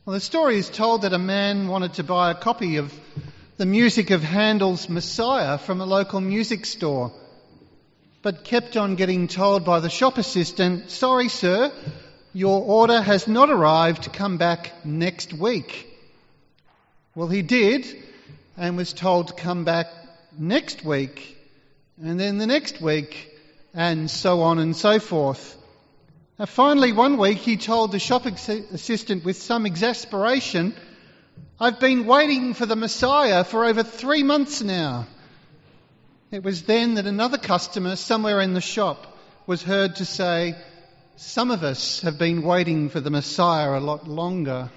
Well, the story is told that a man wanted to buy a copy of the music of Handel's Messiah from a local music store, but kept on getting told by the shop assistant, "Sorry, sir, your order has not arrived. Come back next week." Well, he did, and was told to come back next week, and then the next week, and so on and so forth. Finally, one week he told the shop assistant with some exasperation, "I've been waiting for the Messiah for over 3 months now." It was then that another customer somewhere in the shop was heard to say, "Some of us have been waiting for the Messiah a lot longer."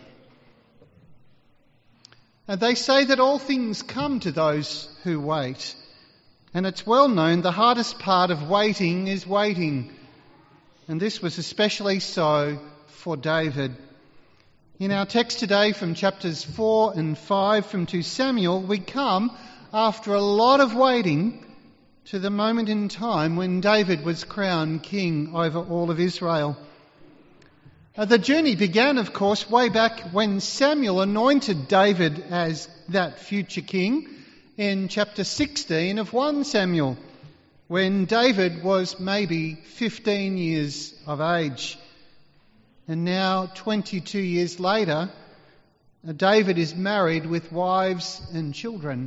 And they say that all things come to those who wait. And it's well known the hardest part of waiting is waiting. And this was especially so for David. In our text today from chapters 4 and 5 from 2 Samuel, we come, after a lot of waiting, to the moment in time when David was crowned king over all of Israel. The journey began, of course, way back when Samuel anointed David as that future king in chapter 16 of 1 Samuel, when David was maybe 15 years of age. And now, 22 years later, David is married with wives and children.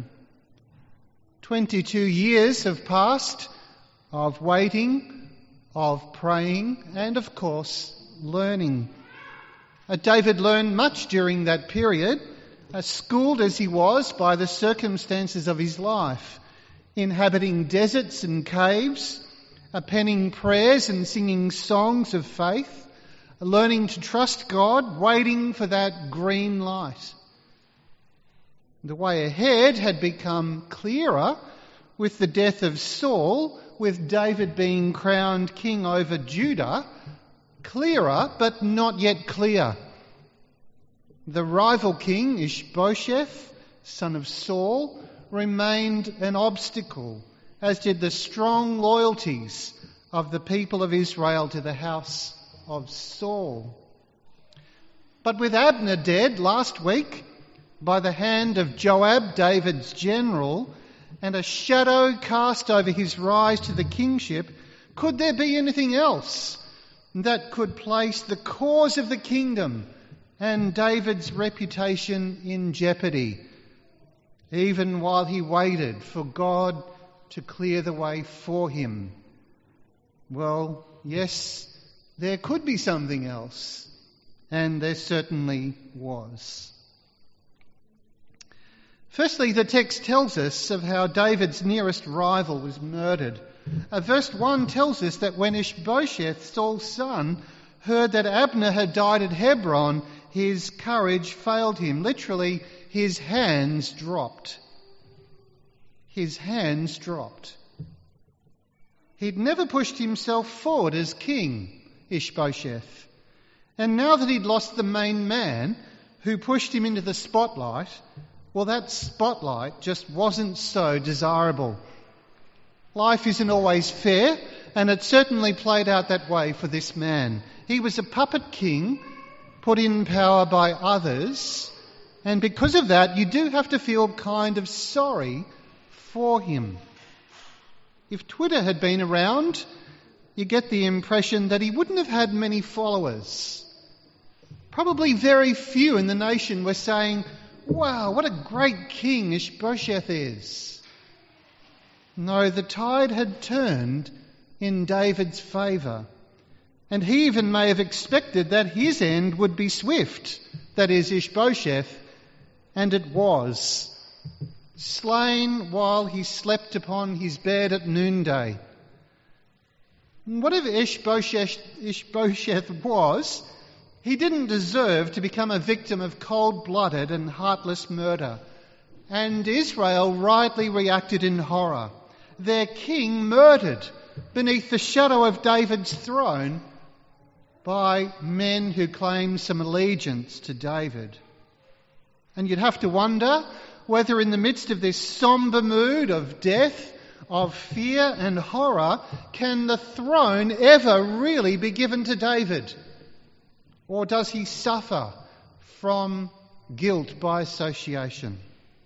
22 years have passed of waiting, of praying, and of course, learning. David learned much during that period, schooled as he was by the circumstances of his life, inhabiting deserts and caves, penning prayers and singing songs of faith, learning to trust God, waiting for that green light. The way ahead had become clearer with the death of Saul, with David being crowned king over Judah. Clearer, but not yet clear. The rival king, Ishbosheth, son of Saul, remained an obstacle, as did the strong loyalties of the people of Israel to the house of Saul. But with Abner dead last week by the hand of Joab, David's general, and a shadow cast over his rise to the kingship, could there be anything else that could place the cause of the kingdom and David's reputation in jeopardy, even while he waited for God to clear the way for him? Well, yes, there could be something else, and there certainly was. Firstly, the text tells us of how David's nearest rival was murdered. Verse 1 tells us that when Ishbosheth, Saul's son, heard that Abner had died at Hebron, his courage failed him. Literally, his hands dropped. His hands dropped. He'd never pushed himself forward as king, Ishbosheth. And now that he'd lost the main man who pushed him into the spotlight, well, that spotlight just wasn't so desirable. Life isn't always fair, and it certainly played out that way for this man. He was a puppet king, put in power by others, and because of that, you do have to feel kind of sorry for him. If Twitter had been around, you get the impression that he wouldn't have had many followers. Probably very few in the nation were saying, "Wow, what a great king Ishbosheth is." No, the tide had turned in David's favour. And he even may have expected that his end would be swift, that is Ishbosheth, and it was. Slain while he slept upon his bed at noonday. Whatever Ishbosheth was, he didn't deserve to become a victim of cold-blooded and heartless murder. And Israel rightly reacted in horror. Their king murdered beneath the shadow of David's throne by men who claimed some allegiance to David. And you'd have to wonder whether in the midst of this sombre mood of death, of fear and horror, can the throne ever really be given to David? Or does he suffer from guilt by association.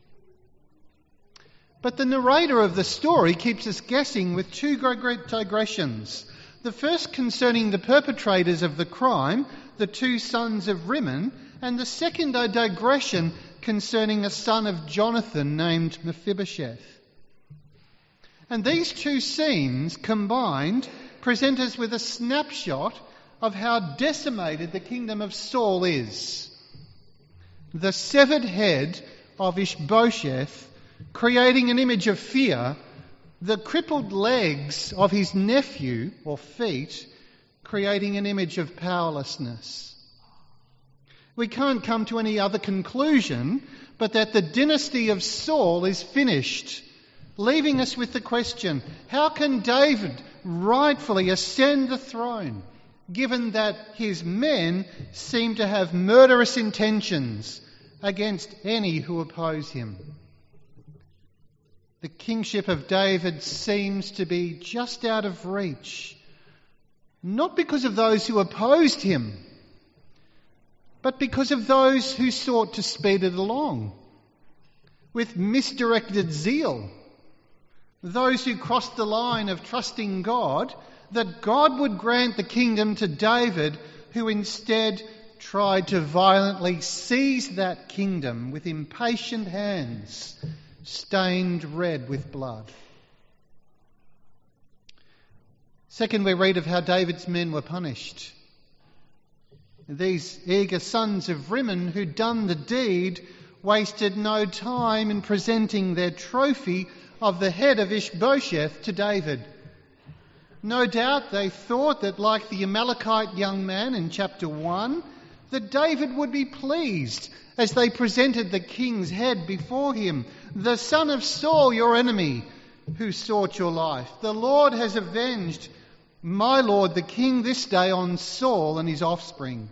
But the narrator of the story keeps us guessing with two digressions. The first concerning the perpetrators of the crime, the two sons of Rimmon, and the second a digression concerning a son of Jonathan named Mephibosheth. And these two scenes combined present us with a snapshot of how decimated the kingdom of Saul is. The severed head of Ishbosheth creating an image of fear, the crippled legs of his nephew, or feet, creating an image of powerlessness. We can't come to any other conclusion but that the dynasty of Saul is finished, leaving us with the question, how can David rightfully ascend the throne, given that his men seem to have murderous intentions against any who oppose him? The kingship of David seems to be just out of reach, not because of those who opposed him, but because of those who sought to speed it along with misdirected zeal, those who crossed the line of trusting God, that God would grant the kingdom to David, who instead tried to violently seize that kingdom with impatient hands, stained red with blood. Second, we read of how David's men were punished. These eager sons of Rimmon who'd done the deed wasted no time in presenting their trophy of the head of Ishbosheth to David. No doubt they thought that, like the Amalekite young man in chapter 1, that David would be pleased as they presented the king's head before him. The son of Saul, your enemy, who sought your life. The Lord has avenged my Lord the king this day on Saul and his offspring.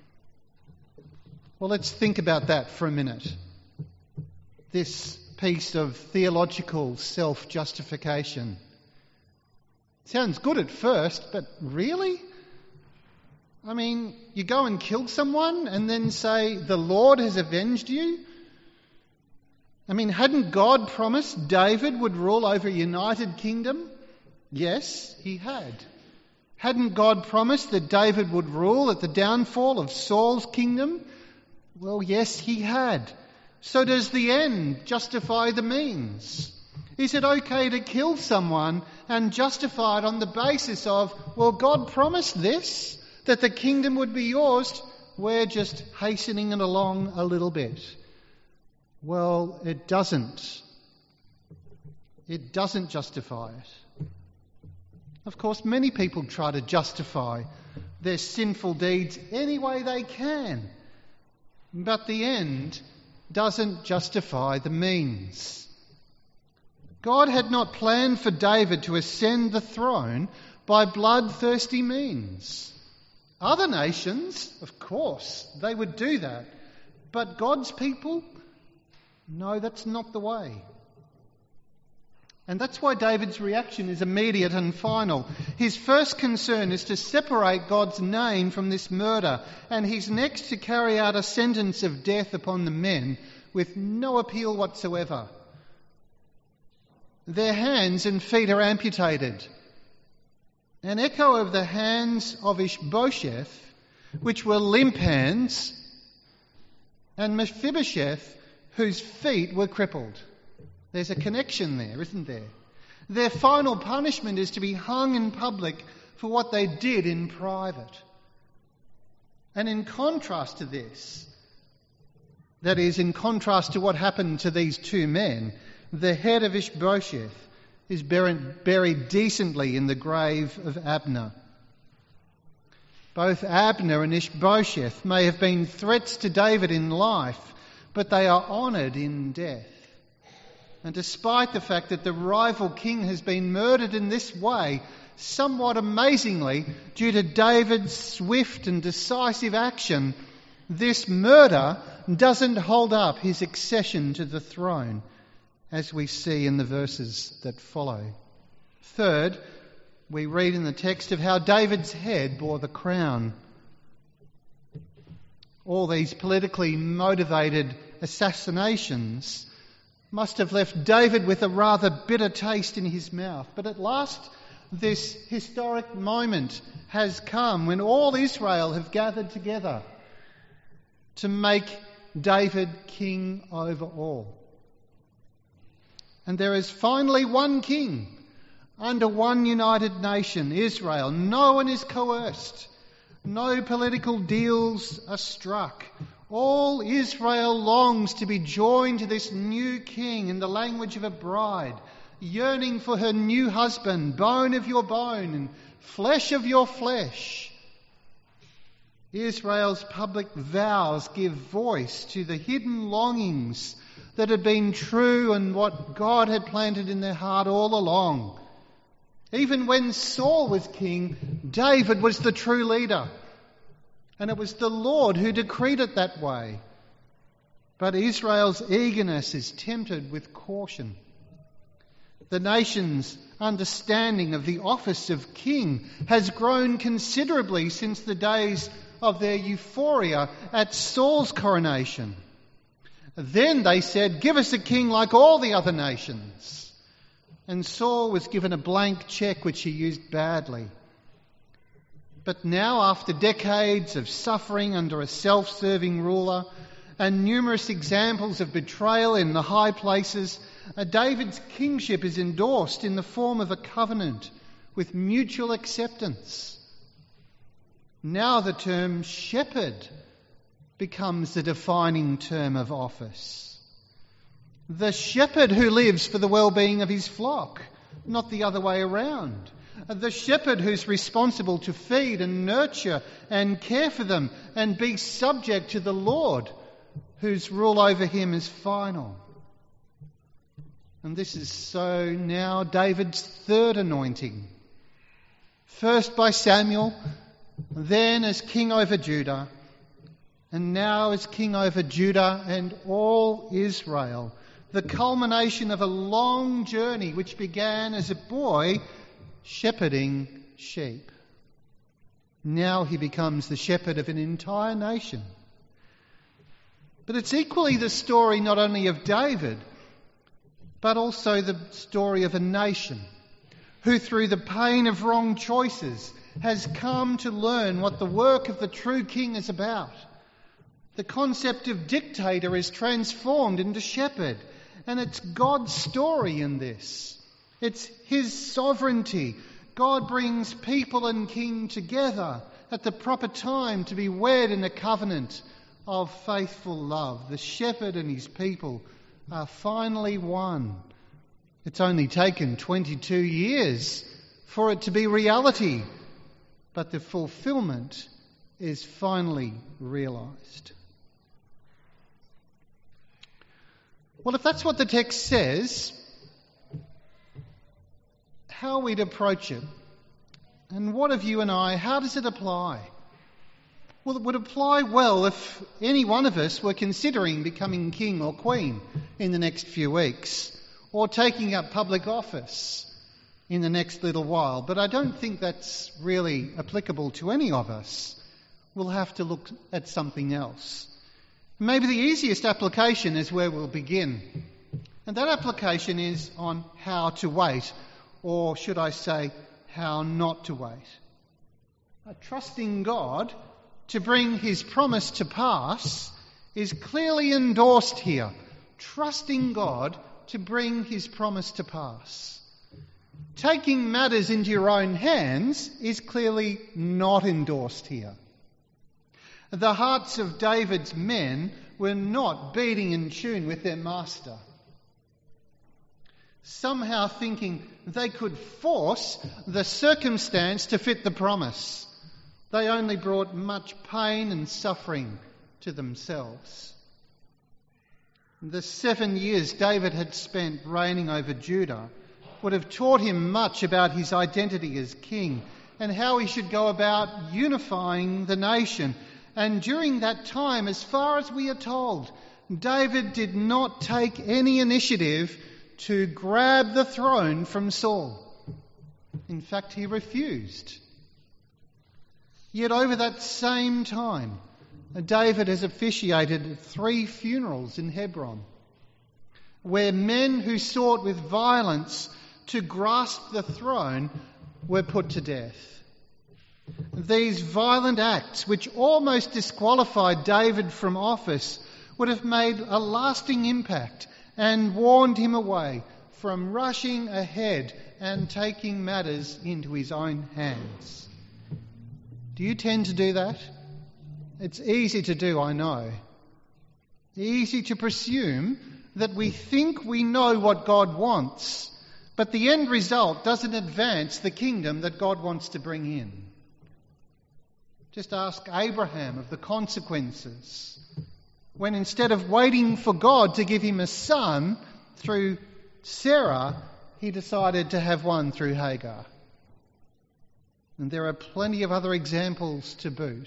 Well, let's think about that for a minute. This piece of theological self-justification. Sounds good at first, but really? I mean, you go and kill someone and then say, the Lord has avenged you? I mean, hadn't God promised David would rule over a united kingdom? Yes, he had. Hadn't God promised that David would rule at the downfall of Saul's kingdom? Well, yes, he had. So does the end justify the means? Is it okay to kill someone and justify it on the basis of, well, God promised this, that the kingdom would be yours, we're just hastening it along a little bit? Well, it doesn't. It doesn't justify it. Of course, many people try to justify their sinful deeds any way they can, but the end doesn't justify the means. God had not planned for David to ascend the throne by bloodthirsty means. Other nations, of course, they would do that. But God's people, no, that's not the way. And that's why David's reaction is immediate and final. His first concern is to separate God's name from this murder, and he's next to carry out a sentence of death upon the men with no appeal whatsoever. Their hands and feet are amputated. An echo of the hands of Ishbosheth, which were limp hands, and Mephibosheth, whose feet were crippled. There's a connection there, isn't there? Their final punishment is to be hung in public for what they did in private. And in contrast to this, that is, in contrast to what happened to these two men, the head of Ishbosheth is buried decently in the grave of Abner. Both Abner and Ishbosheth may have been threats to David in life, but they are honoured in death. And despite the fact that the rival king has been murdered in this way, somewhat amazingly, due to David's swift and decisive action, this murder doesn't hold up his accession to the throne, as we see in the verses that follow. Third, we read in the text of how David's head bore the crown. All these politically motivated assassinations must have left David with a rather bitter taste in his mouth. But at last, this historic moment has come when all Israel have gathered together to make David king over all. And there is finally one king under one united nation, Israel. No one is coerced. No political deals are struck. All Israel longs to be joined to this new king in the language of a bride, yearning for her new husband, bone of your bone and flesh of your flesh. Israel's public vows give voice to the hidden longings that had been true and what God had planted in their heart all along. Even when Saul was king, David was the true leader. And it was the Lord who decreed it that way. But Israel's eagerness is tempered with caution. The nation's understanding of the office of king has grown considerably since the days of their euphoria at Saul's coronation. Then they said, "Give us a king like all the other nations." And Saul was given a blank cheque which he used badly. But now, after decades of suffering under a self-serving ruler and numerous examples of betrayal in the high places, David's kingship is endorsed in the form of a covenant with mutual acceptance. Now the term shepherd becomes the defining term of office. The shepherd who lives for the well-being of his flock, not the other way around. The shepherd who's responsible to feed and nurture and care for them and be subject to the Lord, whose rule over him is final. And this is so now David's third anointing. First by Samuel, then as king over Judah, and now as king over Judah and all Israel. The culmination of a long journey which began as a boy shepherding sheep. Now he becomes the shepherd of an entire nation. But it's equally the story not only of David, but also the story of a nation who through the pain of wrong choices has come to learn what the work of the true king is about. The concept of dictator is transformed into shepherd, and it's God's story in this. It's his sovereignty. God brings people and king together at the proper time to be wed in a covenant of faithful love. The shepherd and his people are finally one. It's only taken 22 years for it to be reality, but the fulfillment is finally realised. Well, if that's what the text says, how are we to approach it? And what of you and I, how does it apply? Well, it would apply well if any one of us were considering becoming king or queen in the next few weeks, or taking up public office in the next little while. But I don't think that's really applicable to any of us. We'll have to look at something else. Maybe the easiest application is where we'll begin. And that application is on how to wait, or should I say, how not to wait. Trusting God to bring his promise to pass is clearly endorsed here. Trusting God to bring his promise to pass. Taking matters into your own hands is clearly not endorsed here. The hearts of David's men were not beating in tune with their master. Somehow thinking they could force the circumstance to fit the promise. They only brought much pain and suffering to themselves. The 7 years David had spent reigning over Judah would have taught him much about his identity as king and how he should go about unifying the nation. And during that time, as far as we are told, David did not take any initiative to grab the throne from Saul. In fact, he refused. Yet over that same time, David has officiated 3 funerals in Hebron, where men who sought with violence to grasp the throne were put to death. These violent acts, which almost disqualified David from office, would have made a lasting impact and warned him away from rushing ahead and taking matters into his own hands. Do you tend to do that? It's easy to do, I know. Easy to presume that we think we know what God wants, but the end result doesn't advance the kingdom that God wants to bring in. Just ask Abraham of the consequences, when instead of waiting for God to give him a son through Sarah, he decided to have one through Hagar. And there are plenty of other examples to boot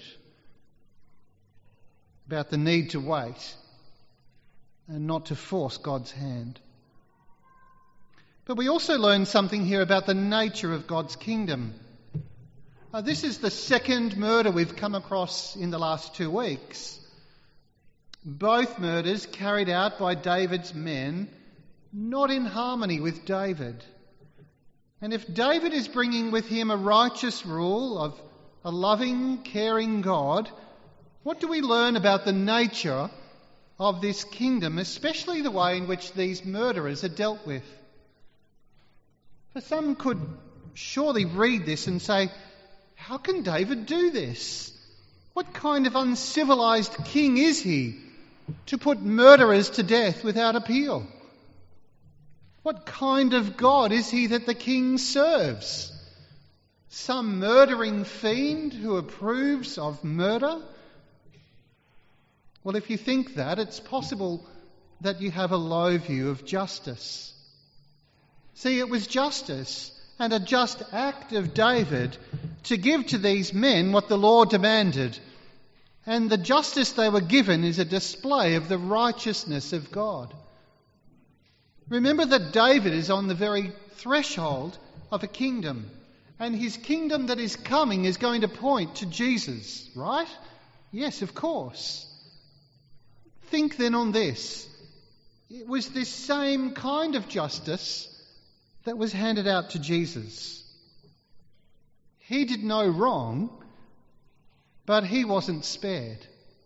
about the need to wait and not to force God's hand. But we also learn something here about the nature of God's kingdom. This is the second murder we've come across in the last 2 weeks. Both murders carried out by David's men, not in harmony with David. And if David is bringing with him a righteous rule of a loving, caring God, what do we learn about the nature of this kingdom, especially the way in which these murderers are dealt with? For some could surely read this and say, how can David do this? What kind of uncivilized king is he to put murderers to death without appeal? What kind of God is he that the king serves? Some murdering fiend who approves of murder? Well, if you think that, it's possible that you have a low view of justice. See, it was justice and a just act of David to give to these men what the law demanded. And the justice they were given is a display of the righteousness of God. Remember that David is on the very threshold of a kingdom. And his kingdom that is coming is going to point to Jesus, right? Yes, of course. Think then on this. It was this same kind of justice that was handed out to Jesus. He did no wrong, but he wasn't spared.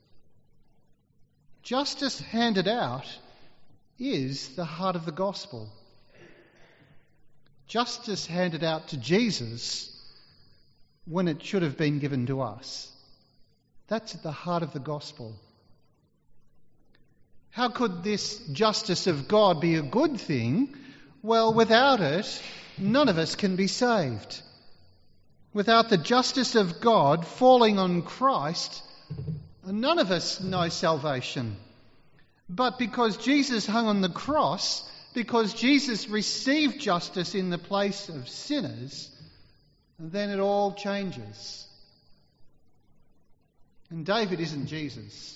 Justice handed out is the heart of the gospel. Justice handed out to Jesus when it should have been given to us. That's at the heart of the gospel. How could this justice of God be a good thing? Well, without it, none of us can be saved. Without the justice of God falling on Christ, none of us know salvation. But because Jesus hung on the cross, because Jesus received justice in the place of sinners, then it all changes. And David isn't Jesus.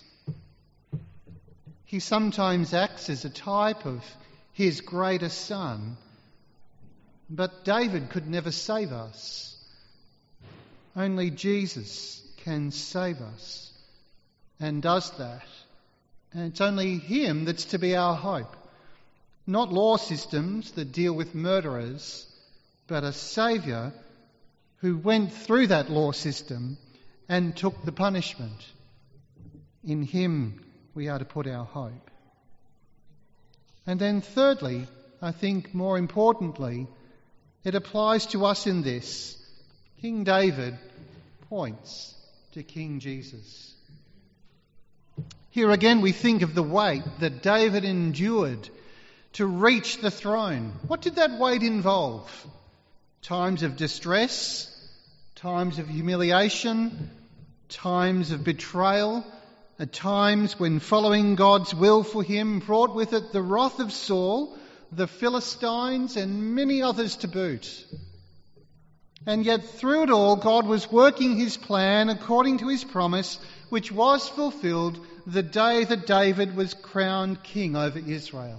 He sometimes acts as a type of his greater son, but David could never save us. Only Jesus can save us and does that. And it's only him that's to be our hope. Not law systems that deal with murderers, but a Saviour who went through that law system and took the punishment. In him we are to put our hope. And then thirdly, I think more importantly, it applies to us in this. King David points to King Jesus. Here again we think of the weight that David endured to reach the throne. What did that weight involve? Times of distress, times of humiliation, times of betrayal, at times when following God's will for him brought with it the wrath of Saul, the Philistines, and many others to boot. And yet through it all, God was working his plan according to his promise, which was fulfilled the day that David was crowned king over Israel.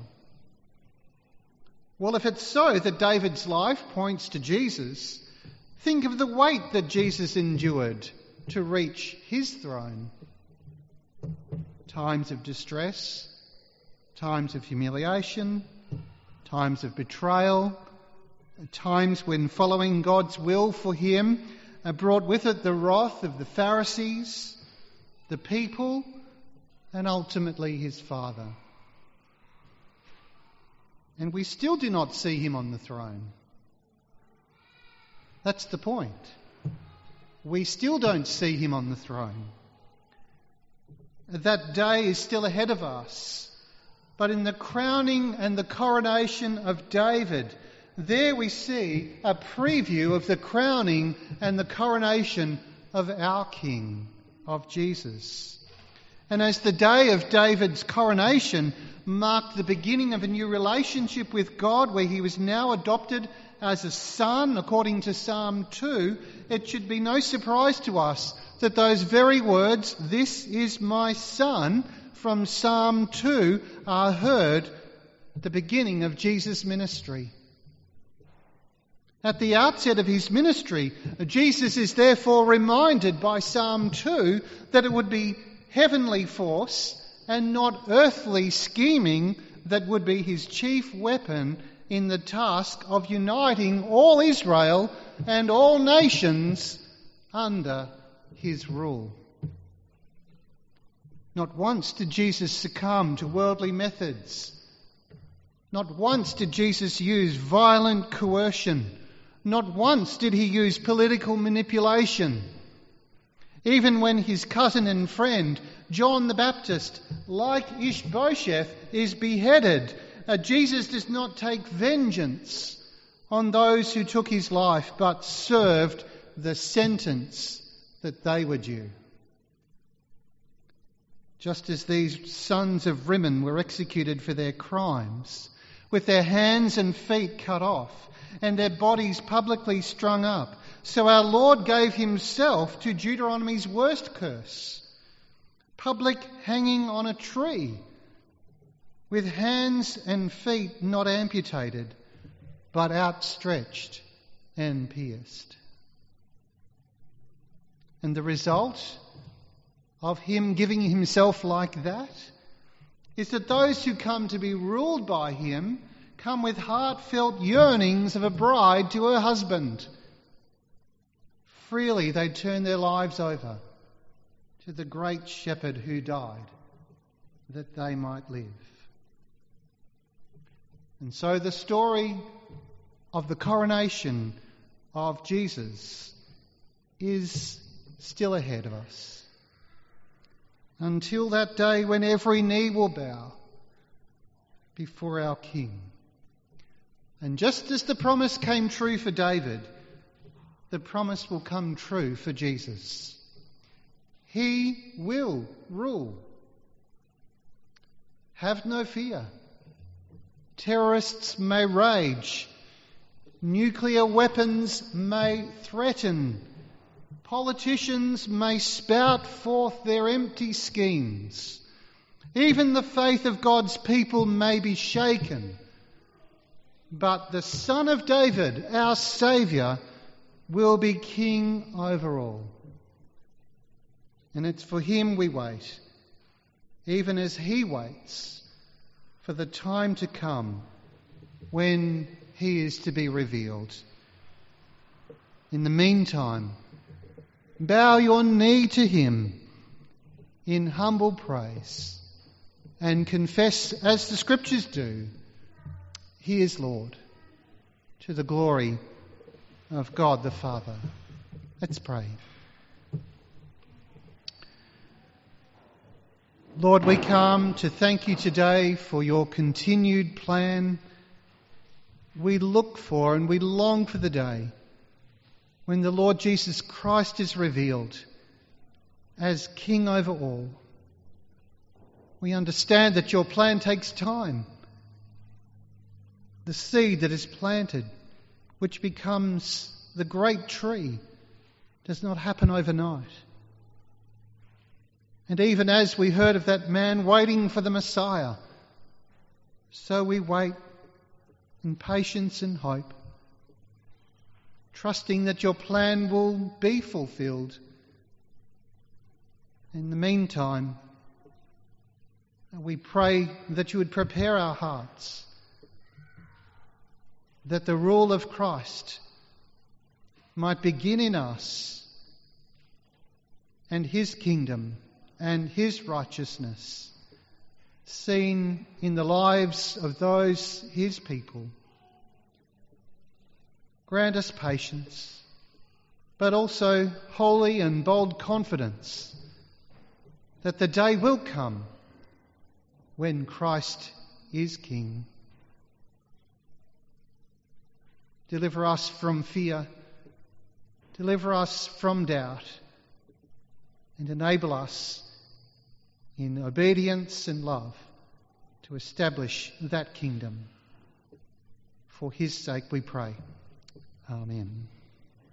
Well, if it's so that David's life points to Jesus, think of the weight that Jesus endured to reach his throne. Times of distress, times of humiliation, times of betrayal, times when following God's will for him brought with it the wrath of the Pharisees, the people, and ultimately his Father. And we still do not see him on the throne. That's the point. We still don't see him on the throne. That day is still ahead of us. But in the crowning and the coronation of David, there we see a preview of the crowning and the coronation of our King, of Jesus. And as the day of David's coronation marked the beginning of a new relationship with God, where he was now adopted as a son, according to Psalm 2, it should be no surprise to us that those very words, "This is my son," from Psalm 2 are heard at the beginning of Jesus' ministry. At the outset of his ministry, Jesus is therefore reminded by Psalm 2 that it would be heavenly force and not earthly scheming that would be his chief weapon in the task of uniting all Israel and all nations under his rule. Not once did Jesus succumb to worldly methods. Not once did Jesus use violent coercion. Not once did he use political manipulation. Even when his cousin and friend, John the Baptist, like Ishbosheth, is beheaded, Jesus does not take vengeance on those who took his life, but served the sentence that they were due. Just as these sons of Rimmon were executed for their crimes, with their hands and feet cut off, and their bodies publicly strung up, so our Lord gave himself to Deuteronomy's worst curse, public hanging on a tree, with hands and feet not amputated, but outstretched and pierced. And the result of him giving himself like that is that those who come to be ruled by him come with heartfelt yearnings of a bride to her husband. Freely they turn their lives over to the great shepherd who died that they might live. And so the story of the coronation of Jesus is still ahead of us, until that day when every knee will bow before our King. And just as the promise came true for David, the promise will come true for Jesus. He will rule. Have no fear. Terrorists may rage. Nuclear weapons may threaten. Politicians may spout forth their empty schemes. Even the faith of God's people may be shaken. But the Son of David, our Saviour, will be King over all. And it's for him we wait, even as he waits for the time to come when he is to be revealed. In the meantime, bow your knee to him in humble praise and confess, as the Scriptures do, he is Lord, to the glory of God the Father. Let's pray. Lord, we come to thank you today for your continued plan. We look for and we long for the day when the Lord Jesus Christ is revealed as King over all. We understand that your plan takes time. The seed that is planted, which becomes the great tree, does not happen overnight. And even as we heard of that man waiting for the Messiah, so we wait in patience and hope, trusting that your plan will be fulfilled. In the meantime, We pray that you would prepare our hearts, that the rule of Christ might begin in us, and his kingdom and his righteousness seen in the lives of those his people. Grant us patience, but also holy and bold confidence that the day will come when Christ is King. Deliver us from fear, deliver us from doubt, and enable us in obedience and love to establish that kingdom. For his sake we pray. Amen.